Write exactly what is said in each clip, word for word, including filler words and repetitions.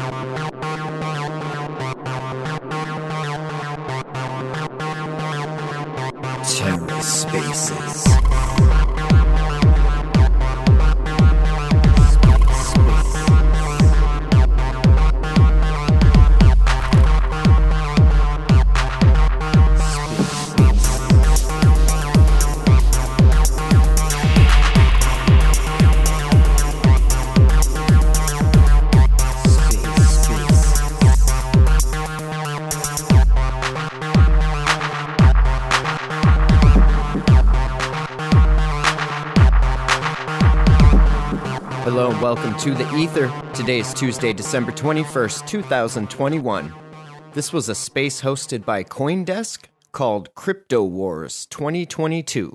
TerraSpaces. Hello and welcome to The Ether. Today is Tuesday, December twenty-first, two thousand twenty-one. This was a space hosted by CoinDesk called Crypto Wars twenty twenty-two.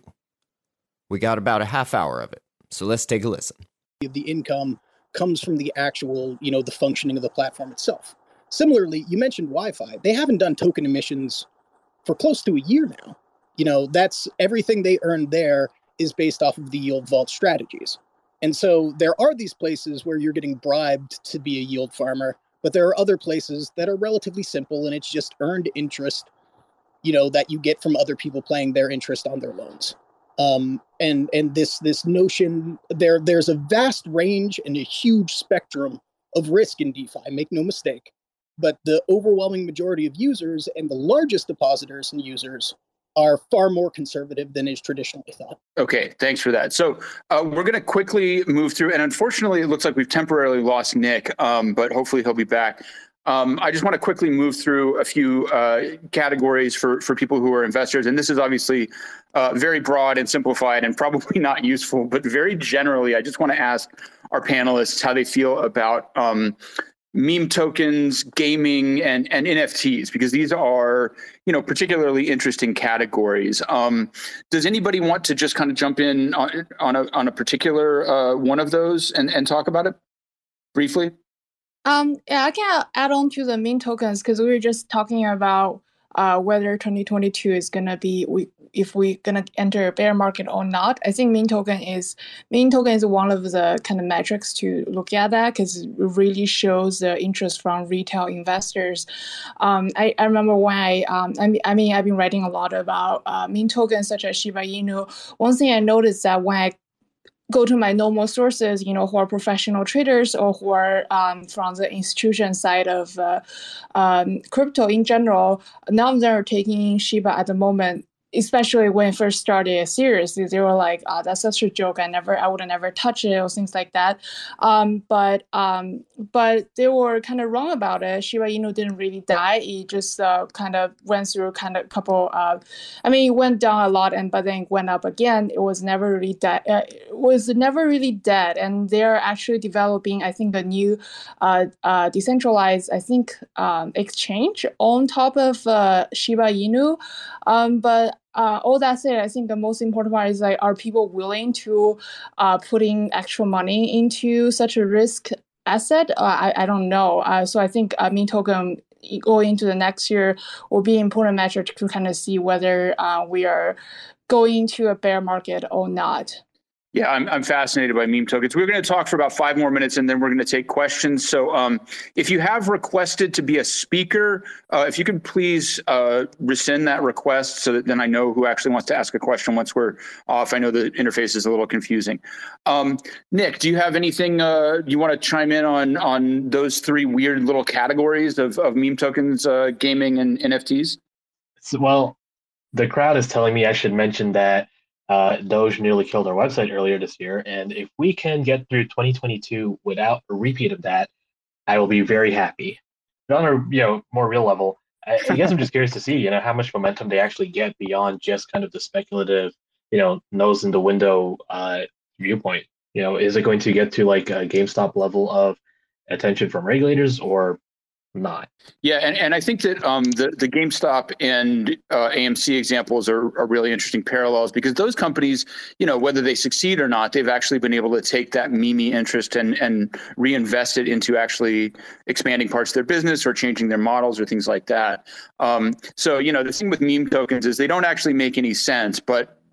We got about a half hour of it, so let's take a listen. The income comes from the actual, you know, the functioning of the platform itself. Similarly, you mentioned Wi-Fi. They haven't done token emissions for close to a year now. You know, that's everything they earned there is based off of the yield vault strategies. And so there are these places where you're getting bribed to be a yield farmer, but there are other places that are relatively simple and it's just earned interest, you know, that you get from other people paying their interest on their loans. Um, and and this this notion, there there's a vast range and a huge spectrum of risk in DeFi, make no mistake. But the overwhelming majority of users and the largest depositors and users are far more conservative than is traditionally thought. Okay, thanks for that. So uh, we're going to quickly move through, and unfortunately, it looks like we've temporarily lost Nick, um, but hopefully he'll be back. Um, I just want to quickly move through a few uh, categories for, for people who are investors, and this is obviously uh, very broad and simplified and probably not useful, but very generally, I just want to ask our panelists how they feel about um, meme tokens, gaming, and, and N F Ts, because these are, you know, particularly interesting categories. Um, does anybody want to just kind of jump in on, on a on a particular uh, one of those and, and talk about it briefly? Um, yeah, I can add on to the meme tokens because we were just talking about uh, whether twenty twenty-two is gonna be we if we're gonna enter a bear market or not. I think meme token is meme token is one of the kind of metrics to look at that because it really shows the interest from retail investors. Um, I, I remember when I um I mean, I mean I've been writing a lot about uh, meme tokens such as Shiba Inu. One thing I noticed that when I go to my normal sources, you know, who are professional traders or who are um, from the institution side of uh, um, crypto in general, none of them are taking Shiba at the moment. Especially when it first started seriously, they were like, oh, that's such a joke. I never, I would have never touched it or things like that. Um, but um, but they were kind of wrong about it. Shiba Inu didn't really die. It just uh, kind of went through kind of couple, uh, I mean, it went down a lot and but then it went up again. It was never really dead. Uh, it was never really dead. And they're actually developing, I think, a new uh, uh, decentralized, I think, um, exchange on top of uh, Shiba Inu. Um, but Uh, all that said, I think the most important part is like, are people willing to uh, putting actual money into such a risk asset? Uh, I, I don't know. Uh, so I think uh, meme token going into the next year will be an important metric to kind of see whether uh, we are going to a bear market or not. Yeah, I'm I'm fascinated by meme tokens. We're going to talk for about five more minutes, and then we're going to take questions. So um, if you have requested to be a speaker, uh, if you could please uh, rescind that request so that then I know who actually wants to ask a question once we're off. I know the interface is a little confusing. Um, Nick, do you have anything uh, you want to chime in on on those three weird little categories of, of meme tokens, uh, gaming, and N F Ts? Well, the crowd is telling me I should mention that Uh, Doge nearly killed our website earlier this year, and if we can get through twenty twenty-two without a repeat of that, I will be very happy. But on a you know more real level, I, I guess I'm just curious to see you know how much momentum they actually get beyond just kind of the speculative, you know, nose in the window uh, viewpoint. You know, is it going to get to like a GameStop level of attention from regulators or not? Yeah, and, and I think that um, the, the GameStop and uh, A M C examples are, are really interesting parallels because those companies, you know, whether they succeed or not, they've actually been able to take that meme interest and, and reinvest it into actually expanding parts of their business or changing their models or things like that. Um, so, you know, the thing with meme tokens is they don't actually make any sense, but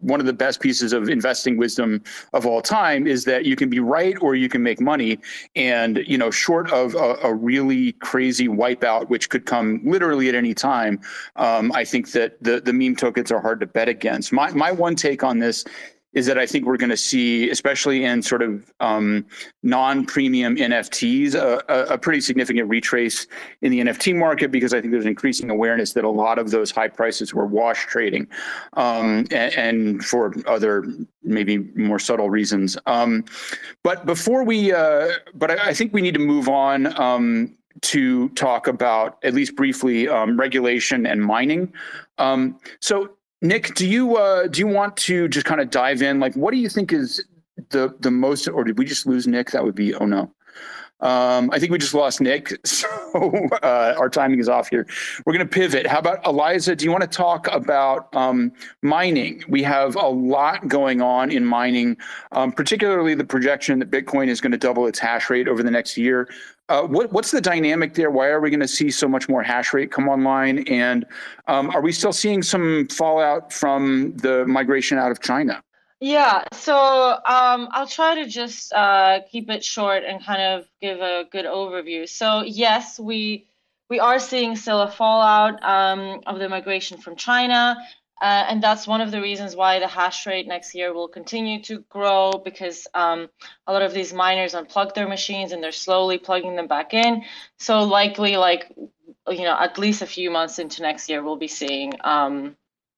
one of the best pieces of investing wisdom of all time is that you can be right or you can make money. And, you know, short of a, a really crazy wipeout, which could come literally at any time, um, I think that the, the meme tokens are hard to bet against. My, my one take on this is that I think we're going to see, especially in sort of um, non-premium N F Ts, a, a pretty significant retrace in the N F T market, because I think there's increasing awareness that a lot of those high prices were wash trading, um, and, and for other maybe more subtle reasons. Um, but before we, uh, but I, I think we need to move on um, to talk about, at least briefly, um, regulation and mining. Um, so. Nick, do you uh, do you want to just kind of dive in? Like, what do you think is the the most, or did we just lose Nick? That would be, oh no. Um, I think we just lost Nick, so uh, our timing is off here. We're going to pivot. How about Eliza? Do you want to talk about um, mining? We have a lot going on in mining, um, particularly the projection that Bitcoin is going to double its hash rate over the next year. Uh, what, what's the dynamic there? Why are we going to see so much more hash rate come online? And um, are we still seeing some fallout from the migration out of China? Yeah, so um, I'll try to just uh, keep it short and kind of give a good overview. So yes, we we are seeing still a fallout um, of the migration from China, uh, and that's one of the reasons why the hash rate next year will continue to grow, because um, a lot of these miners unplug their machines and they're slowly plugging them back in. So likely, like you know, at least a few months into next year, we'll be seeing Um,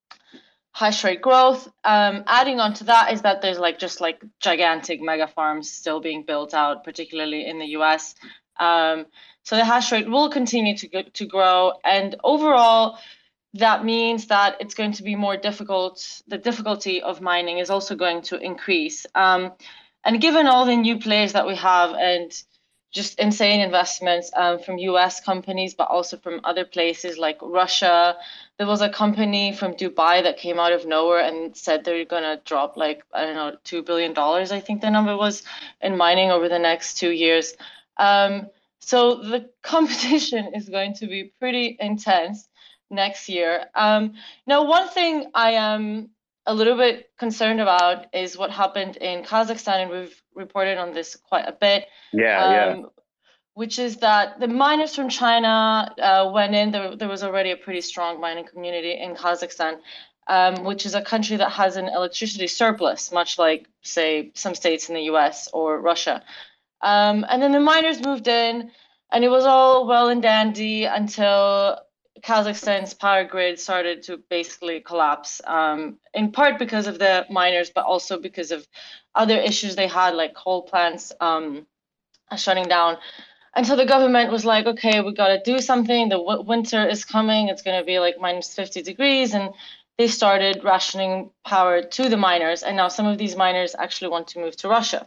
hash rate growth. Um, adding on to that is that there's like just like gigantic mega farms still being built out, particularly in the U S. Um, so the hash rate will continue to go, to grow, and overall, that means that it's going to be more difficult. The difficulty of mining is also going to increase. Um, and given all the new players that we have and just insane investments um, from U S companies, but also from other places like Russia. There was a company from Dubai that came out of nowhere and said they're going to drop like, I don't know, two billion dollars, I think the number was, in mining over the next two years. Um, so the competition is going to be pretty intense next year. Um, now, one thing I am a little bit concerned about is what happened in Kazakhstan, and we've reported on this quite a bit. Yeah, um, yeah. Which is that the miners from China uh, went in. There, there was already a pretty strong mining community in Kazakhstan, um, which is a country that has an electricity surplus, much like, say, some states in the U S or Russia. Um, and then the miners moved in, and it was all well and dandy until Kazakhstan's power grid started to basically collapse, um, in part because of the miners, but also because of other issues they had, like coal plants um, shutting down. And so the government was like, okay, we got to do something. The w- winter is coming. It's going to be like minus fifty degrees. And they started rationing power to the miners. And now some of these miners actually want to move to Russia.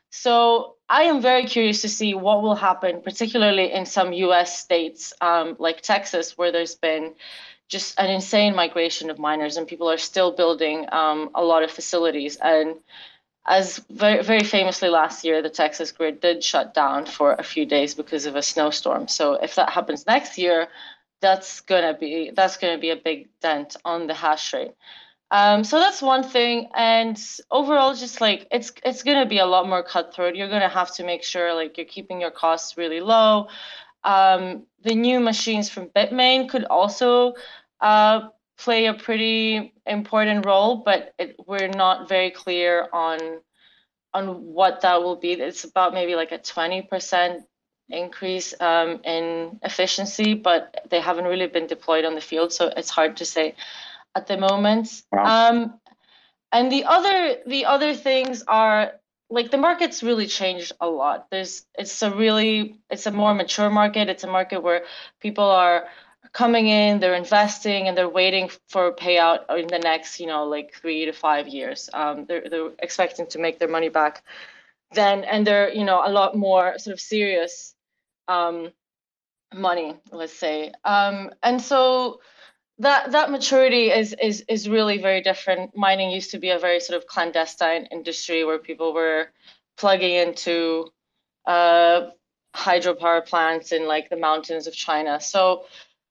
So I am very curious to see what will happen, particularly in some U S states um, like Texas, where there's been just an insane migration of miners and people are still building um, a lot of facilities. And as very, very famously last year, the Texas grid did shut down for a few days because of a snowstorm. So if that happens next year, that's gonna be that's gonna be a big dent on the hash rate. Um, so that's one thing. And overall, just like it's it's gonna be a lot more cutthroat. You're gonna have to make sure like you're keeping your costs really low. Um, the new machines from Bitmain could also uh, play a pretty important role, but it, we're not very clear on on what that will be. It's about maybe like a twenty percent increase um, in efficiency, but they haven't really been deployed on the field, so it's hard to say at the moment. Wow. Um, and the other the other things are like the market's really changed a lot. There's it's a really it's a more mature market. It's a market where people are coming in, they're investing, and they're waiting for a payout in the next, you know, like three to five years. Um, they're they're expecting to make their money back then, and they're, you know, a lot more sort of serious um, money, let's say. Um, and so that that maturity is is is really very different. Mining used to be a very sort of clandestine industry where people were plugging into uh, hydropower plants in like the mountains of China. So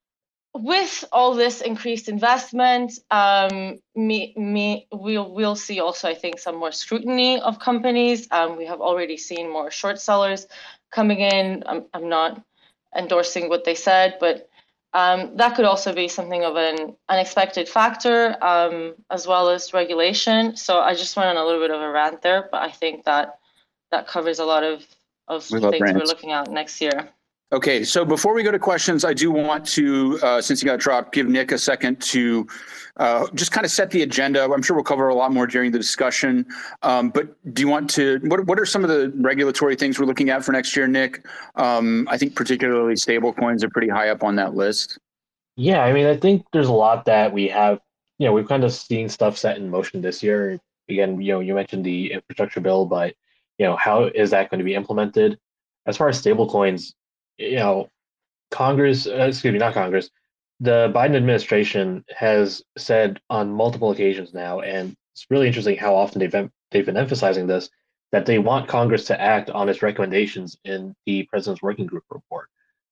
with all this increased investment, um, me, me, we'll, we'll see also, I think, some more scrutiny of companies. Um, we have already seen more short sellers coming in. I'm, I'm not endorsing what they said, but um, that could also be something of an unexpected factor, um, as well as regulation. So I just went on a little bit of a rant there, but I think that that covers a lot of, of We love things we're rants. looking at next year. Okay, so before we go to questions, I do want to, uh, since you got dropped, give Nick a second to uh, just kind of set the agenda. I'm sure we'll cover a lot more during the discussion. Um, but do you want to, what, what are some of the regulatory things we're looking at for next year, Nick? Um, I think particularly stable coins are pretty high up on that list. Yeah, I mean, I think there's a lot that we have, you know, we've kind of seen stuff set in motion this year. Again, you know, you mentioned the infrastructure bill, but, you know, how is that going to be implemented? As far as stablecoins, you know, Congress, uh, excuse me, not Congress, the Biden administration has said on multiple occasions now, and it's really interesting how often they've em- they've been emphasizing this, that they want Congress to act on its recommendations in the President's Working Group report.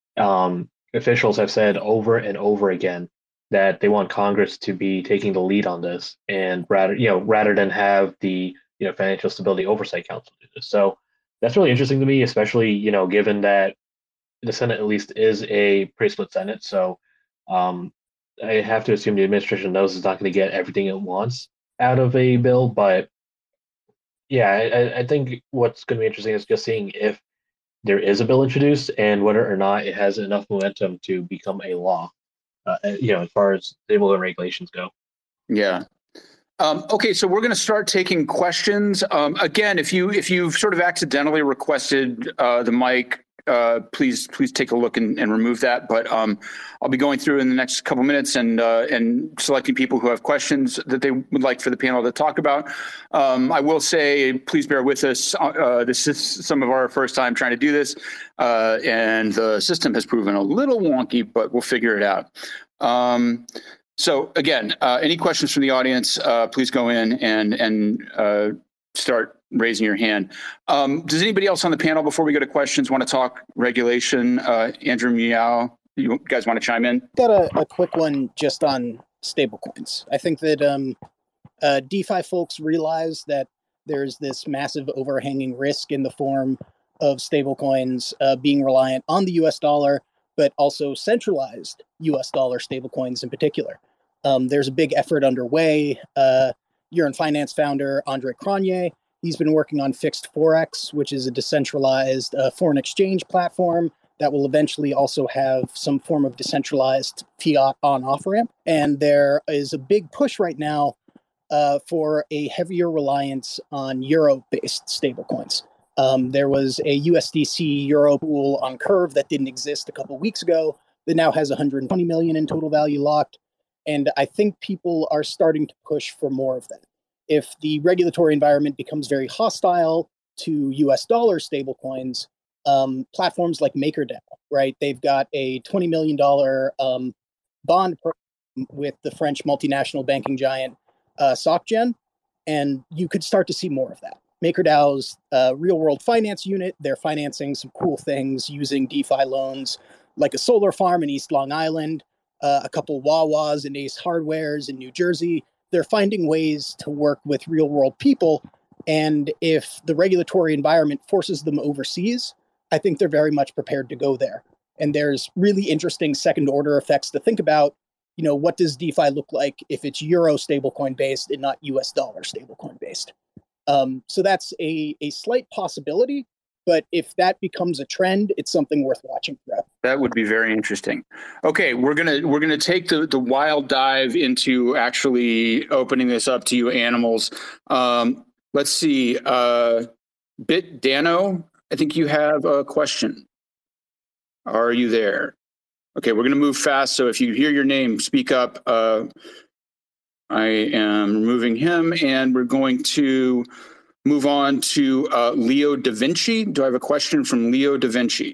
Um, officials have said over and over again that they want Congress to be taking the lead on this, and rather, you know, rather than have the you know Financial Stability Oversight Council do this. So that's really interesting to me, especially you know given that the Senate at least is a pretty split Senate. So um, I have to assume the administration knows it's not going to get everything it wants out of a bill. But yeah, I, I think what's going to be interesting is just seeing if there is a bill introduced and whether or not it has enough momentum to become a law. Uh, you know, as far as stablecoin regulations go. Yeah. Um, okay, so we're going to start taking questions. Um, again, if you if you've sort of accidentally requested uh, the mic, uh, please please take a look and, and remove that. But um, I'll be going through in the next couple minutes and uh, and selecting people who have questions that they would like for the panel to talk about. Um, I will say, please bear with us. Uh, this is some of our first time trying to do this, uh, and the system has proven a little wonky, but we'll figure it out. Um, So again, uh, any questions from the audience, uh, please go in and and uh, start raising your hand. Um, does anybody else on the panel, before we go to questions, want to talk regulation? Uh, Andrew Meow, you guys want to chime in? Got a, a quick one just on stablecoins. I think that um, uh, DeFi folks realize that there's this massive overhanging risk in the form of stablecoins uh, being reliant on the U S dollar, but also centralized U S dollar stablecoins in particular. Um, there's a big effort underway. Uh, Yearn Finance founder Andre Cronje, he's been working on Fixed Forex, which is a decentralized uh, foreign exchange platform that will eventually also have some form of decentralized fiat on-off ramp. And there is a big push right now uh, for a heavier reliance on euro-based stablecoins. Um, there was a U S D C euro pool on Curve that didn't exist a couple of weeks ago that now has one hundred twenty million in total value locked. And I think people are starting to push for more of that. If the regulatory environment becomes very hostile to U S dollar stablecoins, um, platforms like MakerDAO, right? They've got a twenty million dollars um, bond program with the French multinational banking giant uh, SocGen, and you could start to see more of that. MakerDAO's uh, real-world finance unit, they're financing some cool things using DeFi loans, like a solar farm in East Long Island, uh, a couple Wawas and Ace Hardwares in New Jersey. They're finding ways to work with real-world people, and if the regulatory environment forces them overseas, I think they're very much prepared to go there. And there's really interesting second-order effects to think about. You know, what does DeFi look like if it's Euro stablecoin-based and not U S dollar stablecoin-based? Um, so that's a, a slight possibility, but if that becomes a trend, it's something worth watching for. That would be very interesting. Okay, we're gonna we're gonna take the the wild dive into actually opening this up to you animals. Um, let's see, uh, Bit Dano, I think you have a question. Are you there? Okay, we're gonna move fast. So if you hear your name, speak up. Uh, I am removing him, and we're going to move on to uh, Leo Da Vinci. Do I have a question from Leo Da Vinci?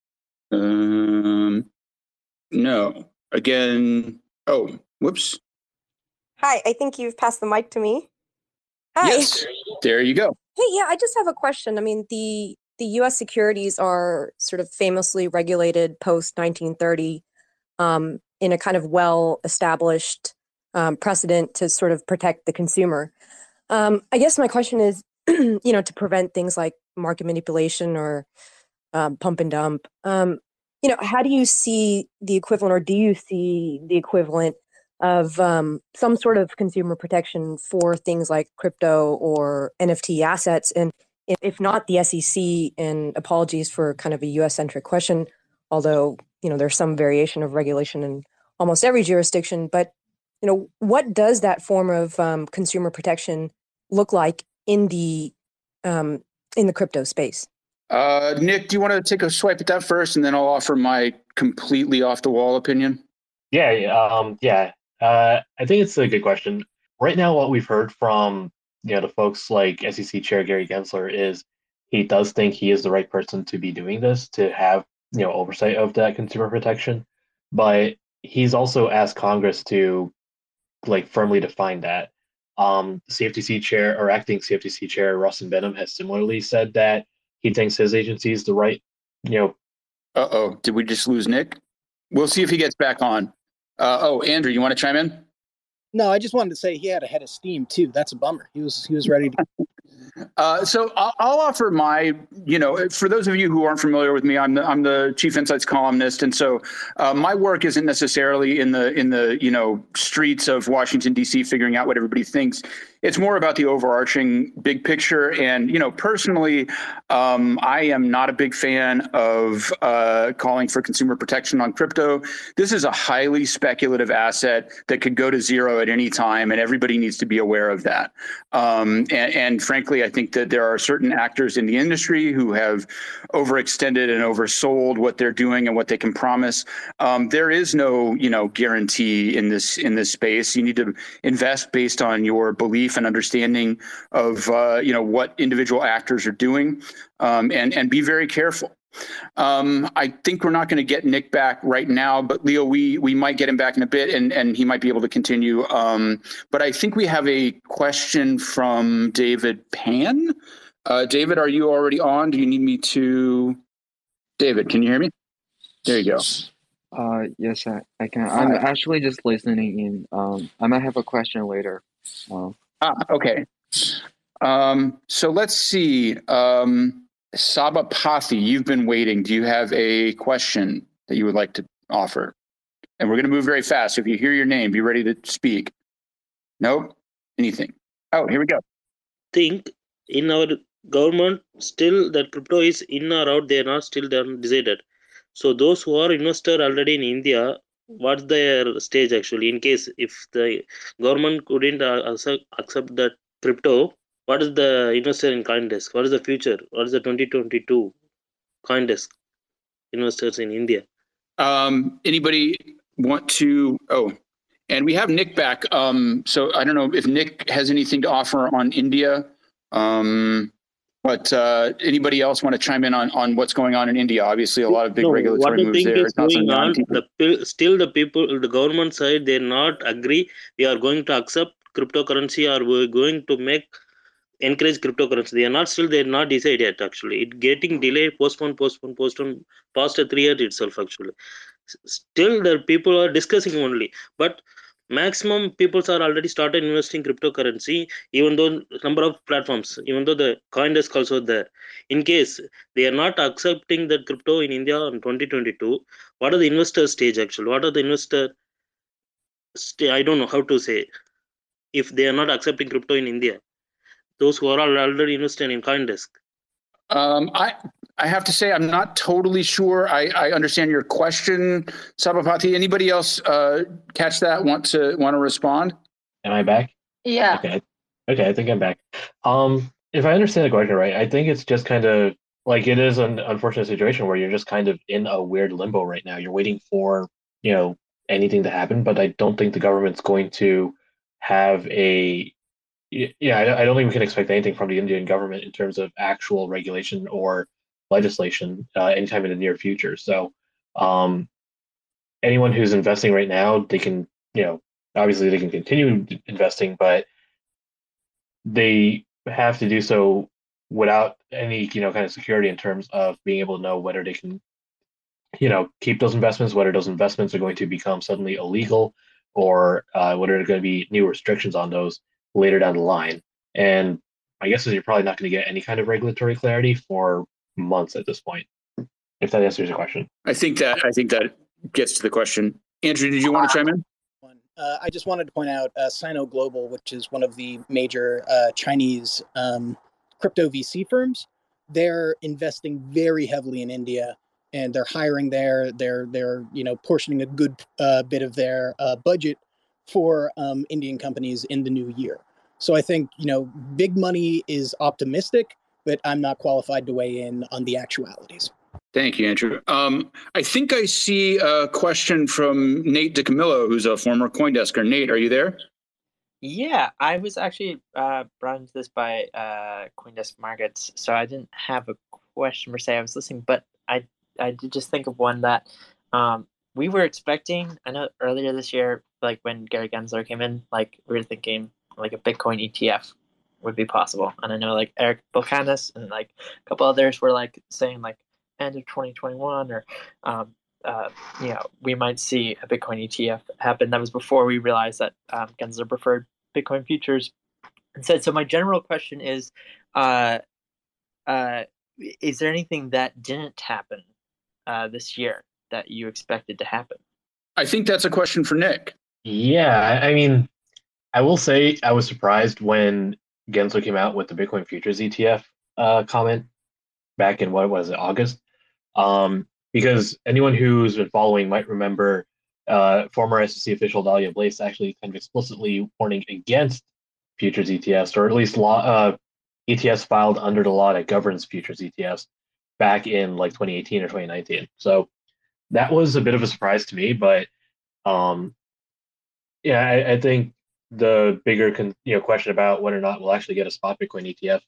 Um, no. Again, oh, whoops. Hi, I think you've passed the mic to me. Hi. Yes, there you go. Hey, yeah, I just have a question. I mean, the the U S securities are sort of famously regulated post nineteen thirty. Um, in a kind of well-established um, precedent to sort of protect the consumer. Um, I guess my question is, you know, to prevent things like market manipulation or um, pump and dump. Um, you know, how do you see the equivalent, or do you see the equivalent of um, some sort of consumer protection for things like crypto or N F T assets? And if, if not the S E C, and apologies for kind of a U S-centric question, although, you know, there's some variation of regulation in almost every jurisdiction, but, you know, what does that form of um, consumer protection look like in the um, in the crypto space? Uh, Nick, do you want to take a swipe at that first, and then I'll offer my completely off the wall opinion? Yeah, yeah, um, yeah. Uh, I think it's a good question. Right now, what we've heard from you know the folks like S E C Chair Gary Gensler is he does think he is the right person to be doing this, to have you know oversight of that consumer protection, but he's also asked Congress to like firmly define that. Um, C F T C chair or acting C F T C chair Rustin Benham has similarly said that he thinks his agency is the right, you know. Uh oh, did we just lose Nick? We'll see if he gets back on. Uh, oh, Andrew, you want to chime in? No, I just wanted to say he had a head of steam too. That's a bummer. He was he was ready to. Uh, so I'll, I'll offer my, you know, for those of you who aren't familiar with me, I'm the, I'm the Chief Insights columnist, and so uh, my work isn't necessarily in the in the you know streets of Washington D C figuring out what everybody thinks. It's more about the overarching big picture. And you know, personally, um, I am not a big fan of uh, calling for consumer protection on crypto. This is a highly speculative asset that could go to zero at any time, and everybody needs to be aware of that. Um, and, and frankly, I think that there are certain actors in the industry who have overextended and oversold what they're doing and what they can promise. Um, there is no, you know, guarantee in this in this space. You need to invest based on your belief and understanding of, uh, you know, what individual actors are doing, um, and and be very careful. Um, I think we're not going to get Nick back right now, but Leo, we we might get him back in a bit, and, and he might be able to continue. Um, but I think we have a question from David Pan. Uh, David, are you already on? Do you need me to? David, can you hear me? There you go. Uh, yes, I, I can. I'm Hi. actually just listening in. Um, I might have a question later. Um, Ah, okay. Um, so let's see. Um, Sabapathy, you've been waiting. Do you have a question that you would like to offer? And we're going to move very fast. So if you hear your name, be ready to speak. No? Anything? Oh, here we go. Think in our government still that crypto is in or out, they are not still done decided. So those who are investor already in India, what's their stage actually? In case if the government couldn't uh, accept, accept that crypto, what is the investor in CoinDesk? What is the future? What is the twenty twenty-two CoinDesk investors in India? Um, anybody want to? Oh, and we have Nick back. Um, so I don't know if Nick has anything to offer on India. Um, but uh, anybody else want to chime in on, on what's going on in India? Obviously, a lot of big no, regulatory what the moves thing there. is It's not going on, something the pe- still the people, the government side, they not agree. We are going to accept cryptocurrency, or we're going to make encourage cryptocurrency. They are not still. They are not decided yet. Actually, it getting delayed, postponed, postponed, postponed, past a three years itself. Actually, still the people are discussing only, but maximum people are already started investing cryptocurrency, even though number of platforms, even though the CoinDesk also there. In case they are not accepting that crypto in India in twenty twenty-two, what are the investor stage actually? What are the investor st- I don't know how to say. If they are not accepting crypto in India, those who are already invested in CoinDesk. Um, I I have to say I'm not totally sure. I, I understand your question, Sabapathy. Anybody else uh, catch that? Want to want to respond? Am I back? Yeah. Okay. Okay, I think I'm back. Um, if I understand the question right, I think it's just kind of like it is an unfortunate situation where you're just kind of in a weird limbo right now. You're waiting for, you know, anything to happen, but I don't think the government's going to have a yeah, I, I don't think we can expect anything from the Indian government in terms of actual regulation or legislation uh, anytime in the near future. So, um, anyone who's investing right now, they can, you know, obviously they can continue investing, but they have to do so without any, you know, kind of security in terms of being able to know whether they can you know, keep those investments, whether those investments are going to become suddenly illegal or uh, whether there are going to be new restrictions on those later down the line. And my guess is you're probably not going to get any kind of regulatory clarity for months at this point, if that answers your question. I think that I think that gets to the question. Andrew, did you want to chime in? Uh, I just wanted to point out uh, Sino Global, which is one of the major uh, Chinese um, crypto V C firms. They're investing very heavily in India, and they're hiring there. They're they're you know portioning a good uh, bit of their uh, budget for um, Indian companies in the new year. So I think you know big money is optimistic, but I'm not qualified to weigh in on the actualities. Thank you, Andrew. Um, I think I see a question from Nate DiCamillo, who's a former CoinDesker. Nate, are you there? Yeah, I was actually uh, brought into this by uh, CoinDesk Markets, so I didn't have a question per se. I was listening, but I I did just think of one that um, we were expecting. I know earlier this year, like when Gary Gensler came in, like we were thinking like a Bitcoin E T F would be possible, and I know like Eric Balkanis and like a couple others were like saying like end of twenty twenty-one or um, uh, you know, we might see a Bitcoin E T F happen. That was before we realized that um, Gensler preferred Bitcoin futures instead. So my general question is, uh, uh, is there anything that didn't happen uh, this year that you expected to happen? I think that's a question for Nick. Yeah, I mean, I will say I was surprised when Gensler came out with the Bitcoin futures E T F uh, comment back in, what was it, August? Um, because anyone who's been following might remember uh, former S E C official Dahlia Blaze actually kind of explicitly warning against futures E T Fs, or at least law uh, E T Fs filed under the law that governs futures E T Fs back in like twenty eighteen or twenty nineteen. So that was a bit of a surprise to me, but um, yeah, I, I think the bigger con- you know question about whether or not we'll actually get a spot Bitcoin E T F,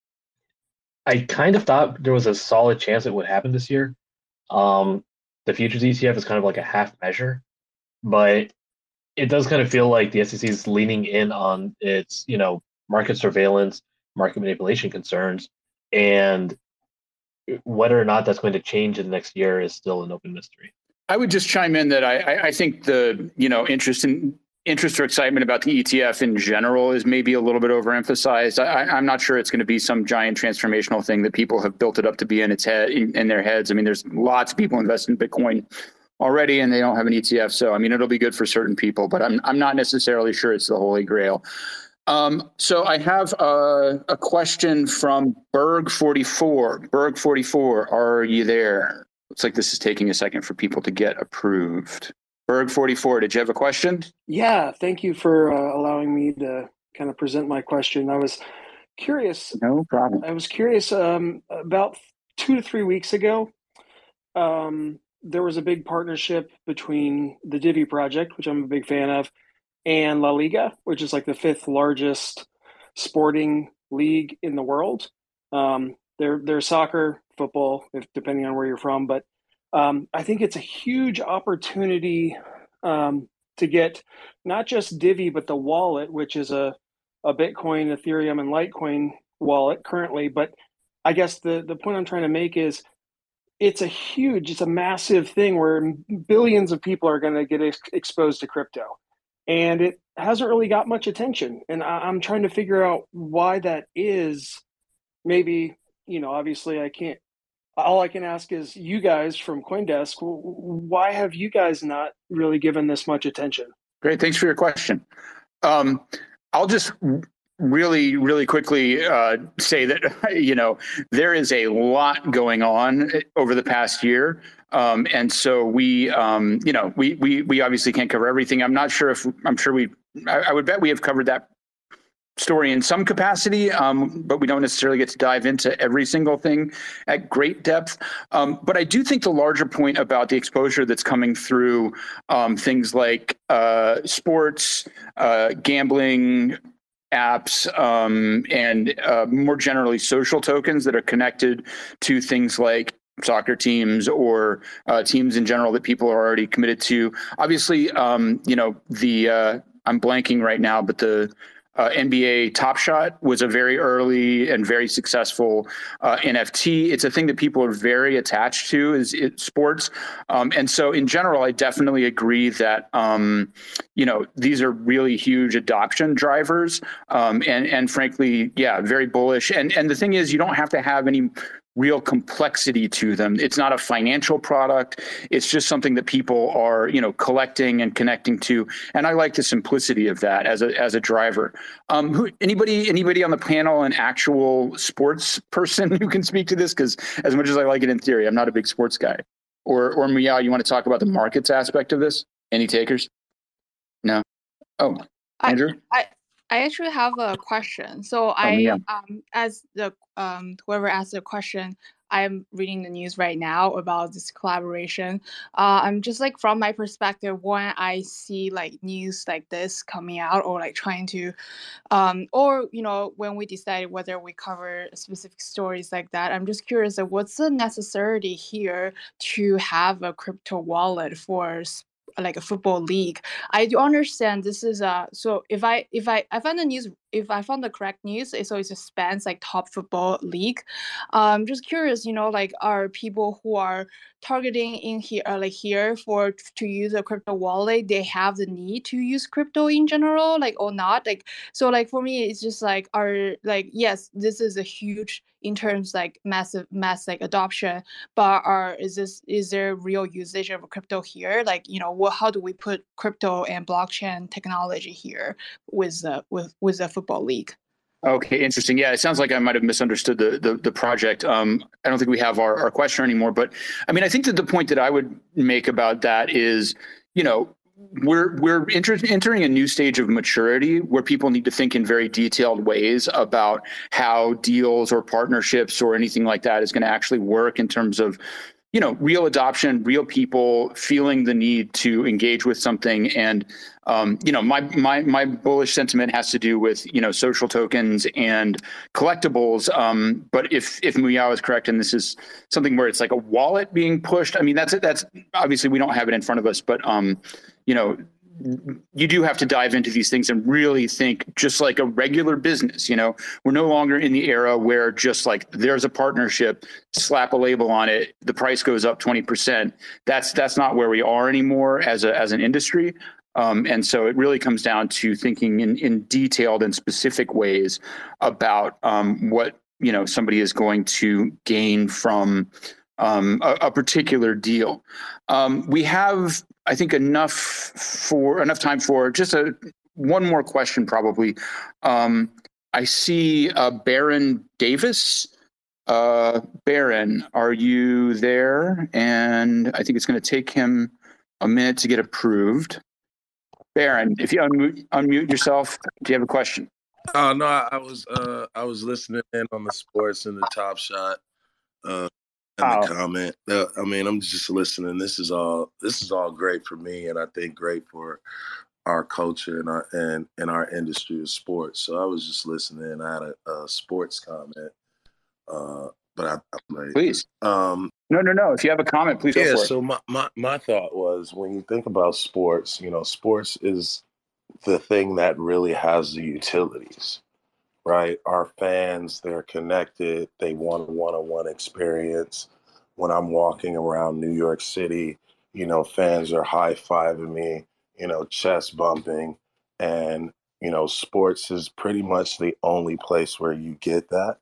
I kind of thought there was a solid chance it would happen this year. Um, the futures E T F is kind of like a half measure, but it does kind of feel like the S E C is leaning in on its, you know, market surveillance, market manipulation concerns, and whether or not that's going to change in the next year is still an open mystery. I would just chime in that I, I think the, you know, interest in interest or excitement about the E T F in general is maybe a little bit overemphasized. I, I'm not sure it's going to be some giant transformational thing that people have built it up to be in its head, in, in their heads. I mean, there's lots of people invest in Bitcoin already and they don't have an E T F. So, I mean, it'll be good for certain people, but I'm I'm not necessarily sure it's the holy grail. Um, so I have a, a question from Berg forty-four. Berg forty-four, are you there? Looks like this is taking a second for people to get approved. Berg forty-four, did you have a question? Yeah, thank you for uh, allowing me to kind of present my question. I was curious. No problem. I was curious um, about two to three weeks ago. Um, there was a big partnership between the Divi project, which I'm a big fan of, and La Liga, which is like the fifth largest sporting league in the world. Um, they're they're soccer, football, if depending on where you're from, but um, I think it's a huge opportunity um, to get not just Divi, but the wallet, which is a a Bitcoin, Ethereum, and Litecoin wallet currently. But I guess the the point I'm trying to make is it's a huge, it's a massive thing where billions of people are going to get ex- exposed to crypto. And it hasn't really got much attention. And I- I'm trying to figure out why that is. Maybe, you know, obviously I can't, all I can ask is you guys from CoinDesk, why have you guys not really given this much attention? Great. Thanks for your question. Um, I'll just really, really quickly uh, say that, you know, there is a lot going on over the past year. Um, and so we, um, you know, we, we, we obviously can't cover everything. I'm not sure if, I'm sure we, I, I would bet we have covered that story in some capacity, um, but we don't necessarily get to dive into every single thing at great depth. Um, but I do think the larger point about the exposure that's coming through um, things like uh, sports, uh, gambling apps, um, and uh, more generally social tokens that are connected to things like soccer teams or uh, teams in general that people are already committed to. Obviously, um, you know, the uh, I'm blanking right now, but the Uh, N B A Top Shot was a very early and very successful uh, N F T. It's a thing that people are very attached to, is it, sports. Um, and so in general, I definitely agree that, um, you know, these are really huge adoption drivers. Um, and, and frankly, yeah, very bullish. And, and the thing is, you don't have to have any real complexity to them. It's not a financial product. It's just something that people are, you know, collecting and connecting to. And I like the simplicity of that as a as a driver. Um, who anybody anybody on the panel an actual sports person who can speak to this? Because as much as I like it in theory, I'm not a big sports guy. Or or Meow, you want to talk about the markets aspect of this? Any takers? No. Oh, Andrew. I, I I actually have a question. So I, yeah. um, as the um, whoever asked the question, I'm reading the news right now about this collaboration. Uh, I'm just like, from my perspective, when I see like news like this coming out, or like trying to, um, or you know, when we decide whether we cover specific stories like that, I'm just curious, like, what's the necessity here to have a crypto wallet for like a football league? I do understand this is uh so if I if I I found the news if I found the correct news, so it just spans like top football league. I'm um, just curious, you know, like, are people who are targeting in here uh, like here for to use a crypto wallet, they have the need to use crypto in general, like, or not? Like, so like for me, it's just like, are like, yes, this is a huge in terms like massive mass like adoption, but are is this is there real usage of crypto here? Like, you know, what how do we put crypto and blockchain technology here with the with with the football league? Okay, interesting. Yeah, it sounds like I might have misunderstood the the, the project. Um, I don't think we have our, our question anymore, but I mean, I think that the point that I would make about that is, you know, we're we're enter, entering a new stage of maturity where people need to think in very detailed ways about how deals or partnerships or anything like that is going to actually work in terms of, you know, real adoption, real people feeling the need to engage with something. And, um, you know, my, my, my bullish sentiment has to do with, you know, social tokens and collectibles. Um, but if, if Meow is correct, and this is something where it's like a wallet being pushed, I mean, that's it. That's obviously we don't have it in front of us, but, um, you know, you do have to dive into these things and really think just like a regular business. You know, we're no longer in the era where just like there's a partnership, slap a label on it, the price goes up twenty percent. That's that's not where we are anymore as a as an industry. Um, and so it really comes down to thinking in, in detailed and specific ways about um, what, you know, somebody is going to gain from um, a, a particular deal. Um, we have, I think, enough for enough time for just a one more question, probably. Um, I see uh, Baron Davis. Uh, Baron, are you there? And I think it's going to take him a minute to get approved. Baron, if you unmute, unmute yourself, do you have a question? Oh no, I, I was uh, I was listening in on the sports and the Top Shot uh, and oh. the comment. Uh, I mean, I'm just listening. This is all this is all great for me, and I think great for our culture and our and, and our industry of sports. So I was just listening. I had a, a sports comment, uh, but I, I played. Please. Um, no, no, no. If you have a comment, please go yeah. for it. So my, my my thought was, when you think about sports, you know, sports is the thing that really has the utilities, right? Our fans, they're connected. They want a one-on-one experience. When I'm walking around New York City, you know, fans are high-fiving me, you know, chest bumping. And, you know, sports is pretty much the only place where you get that.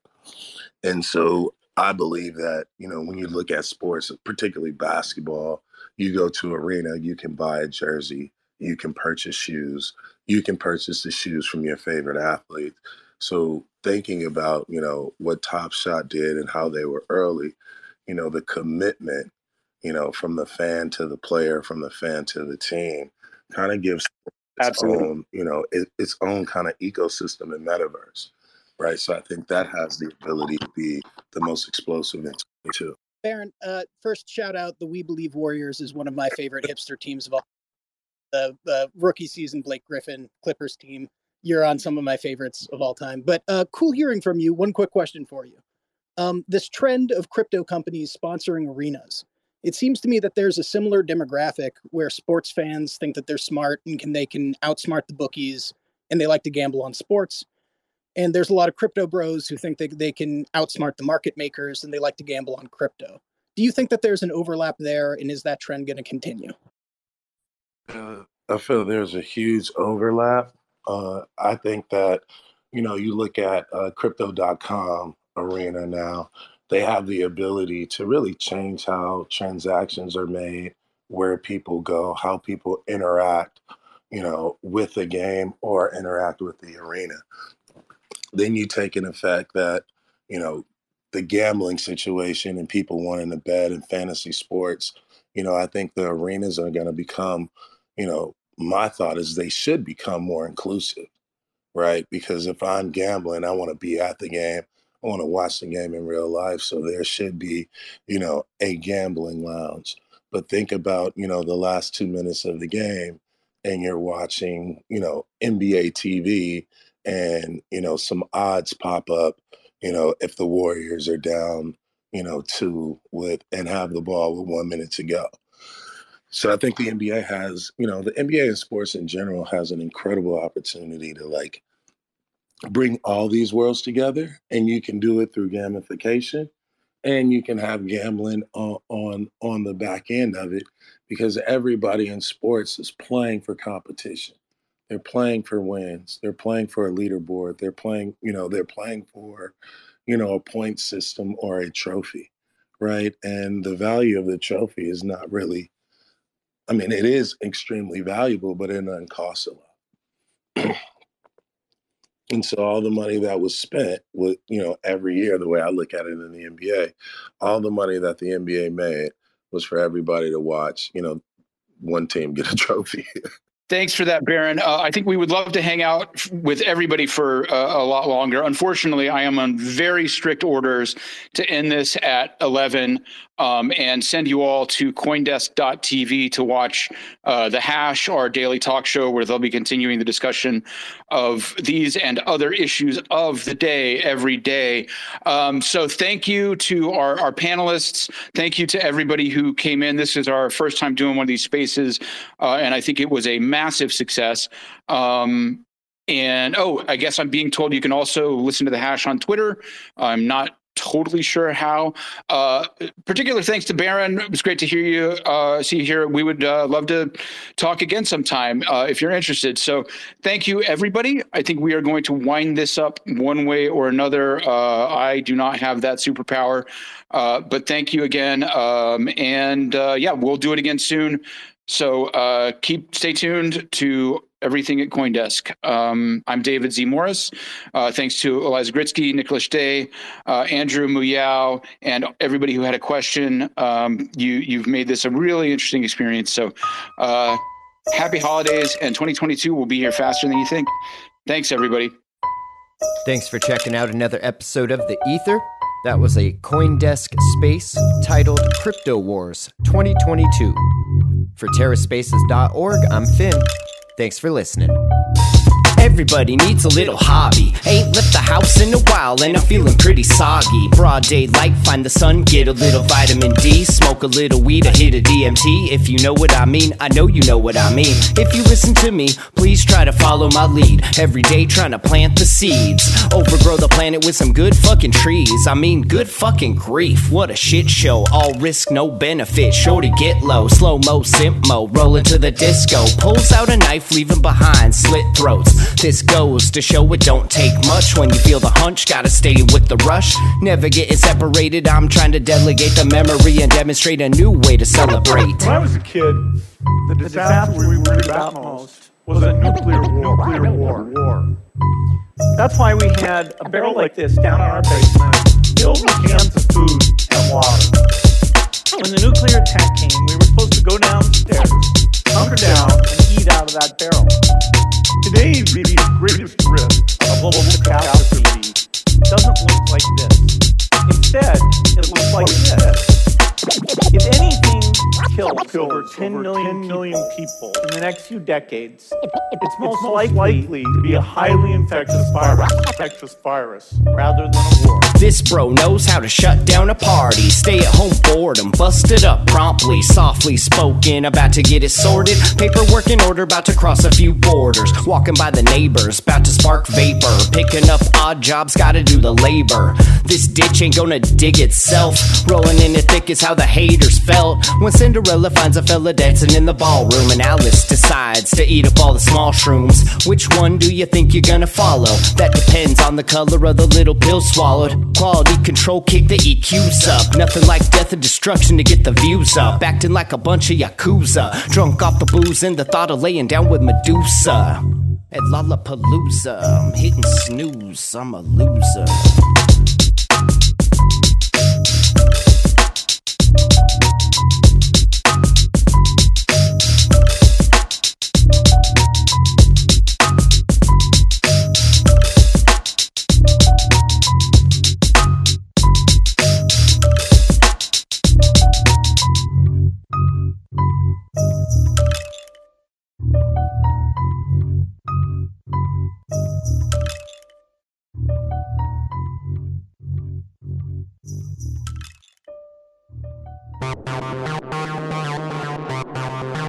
And so I believe that, you know, when you look at sports, particularly basketball, you go to arena, you can buy a jersey, you can purchase shoes, you can purchase the shoes from your favorite athlete. So thinking about, you know, what Top Shot did and how they were early, you know, the commitment, you know, from the fan to the player, from the fan to the team, kind of gives its Absolutely. own, you know, it, its own kind of ecosystem and metaverse, right? So I think that has the ability to be the most explosive in twenty-two. Baron, uh, first shout out the We Believe Warriors is one of my favorite hipster teams of all. The, the rookie season Blake Griffin Clippers team. You're on some of my favorites of all time. But uh, cool hearing from you. One quick question for you. Um, this trend of crypto companies sponsoring arenas. It seems to me that there's a similar demographic where sports fans think that they're smart and can they can outsmart the bookies and they like to gamble on sports. And there's a lot of crypto bros who think that they can outsmart the market makers and they like to gamble on crypto. Do you think that there's an overlap there, and is that trend going to continue? Uh, I feel there's a huge overlap. Uh, I think that, you know, you look at uh, crypto dot com arena now, they have the ability to really change how transactions are made, where people go, how people interact, you know, with the game or interact with the arena. Then you take in effect that, you know, the gambling situation and people wanting to bet in fantasy sports, you know, I think the arenas are going to become, you know, my thought is they should become more inclusive, right? Because if I'm gambling, I want to be at the game. I want to watch the game in real life. So there should be, you know, a gambling lounge. But think about, you know, the last two minutes of the game and you're watching, you know, N B A T V and, you know, some odds pop up, you know, if the Warriors are down, you know, two with and have the ball with one minute to go. So I think the N B A has, you know, the N B A and sports in general has an incredible opportunity to like bring all these worlds together, and you can do it through gamification, and you can have gambling on on, on the back end of it, because everybody in sports is playing for competition. They're playing for wins. They're playing for a leaderboard. They're playing, you know, they're playing for, you know, a point system or a trophy, right? And the value of the trophy is not really, I mean, it is extremely valuable, but it doesn't cost a lot. And so all the money that was spent with, you know, every year, the way I look at it in the N B A, all the money that the N B A made was for everybody to watch, you know, one team get a trophy. Thanks for that, Baron. Uh, I think we would love to hang out f- with everybody for uh, a lot longer. Unfortunately, I am on very strict orders to end this at eleven um, and send you all to coindesk dot t v to watch uh, The Hash, our daily talk show, where they'll be continuing the discussion of these and other issues of the day every day. Um, so thank you to our, our panelists. Thank you to everybody who came in. This is our first time doing one of these spaces, uh, and I think it was a massive success. Um, and, oh, I guess I'm being told you can also listen to The Hash on Twitter. I'm not totally sure how. Uh, particular thanks to Baron. It was great to hear you, uh, see you here. We would uh, love to talk again sometime uh, if you're interested. So thank you, everybody. I think we are going to wind this up one way or another. Uh, I do not have that superpower, uh, but thank you again. Um, and uh, yeah, we'll do it again soon. So uh, keep stay tuned to everything at CoinDesk. Um, I'm David Z. Morris. Uh, thanks to Eliza Gritsky, Nicholas Day, uh, Andrew Muyao, and everybody who had a question. Um, you, you've made this a really interesting experience. So uh, happy holidays, and twenty twenty-two will be here faster than you think. Thanks, everybody. Thanks for checking out another episode of The Ether. That was a CoinDesk space titled Crypto Wars twenty twenty-two. For terra spaces dot org, I'm Finn. Thanks for listening. Everybody needs a little hobby. Ain't left the house in a while and I'm feeling pretty soggy. Broad daylight, find the sun, get a little vitamin D. Smoke a little weed or hit a D M T. If you know what I mean, I know you know what I mean. If you listen to me, please try to follow my lead. Every day trying to plant the seeds. Overgrow the planet with some good fucking trees. I mean, good fucking grief. What a shit show. All risk, no benefit. Sure to get low. Slow-mo, simp-mo. Rolling to the disco. Pulls out a knife, leaving behind slit throats. This goes to show it don't take much. When you feel the hunch, gotta stay with the rush. Never getting separated, I'm trying to delegate the memory and demonstrate a new way to celebrate. When I was a kid, the disaster we worried about most was a nuclear war. Nuclear war. war. That's why we had a barrel like this down in our basement, filled with cans of food and water. When the nuclear attack came, we were supposed to go downstairs, hunker down, and eat out of that barrel. Today's greatest risk of global catastrophe doesn't look like this. Instead, it looks like this. If anything kills over ten million people in the next few decades, it's most likely to be a highly infectious virus, infectious virus rather than a war. This bro knows how to shut down a party. Stay at home boredom, busted up promptly. Softly spoken, about to get it sorted. Paperwork in order, about to cross a few borders. Walking by the neighbors, about to spark vapor. Picking up odd jobs, gotta do the labor. This ditch ain't gonna dig itself. Rolling in the thick is how the haters felt when Cinderella finds a fella dancing in the ballroom, and Alice decides to eat up all the small shrooms. Which one do you think you're gonna follow? That depends on the color of the little pill swallowed. Quality control, kick the E Qs up. Nothing like death and destruction to get the views up. Acting like a bunch of Yakuza, drunk off the booze and the thought of laying down with Medusa. At Lollapalooza, I'm hitting snooze, I'm a loser.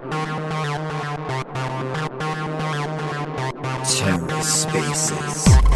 TerraSpaces.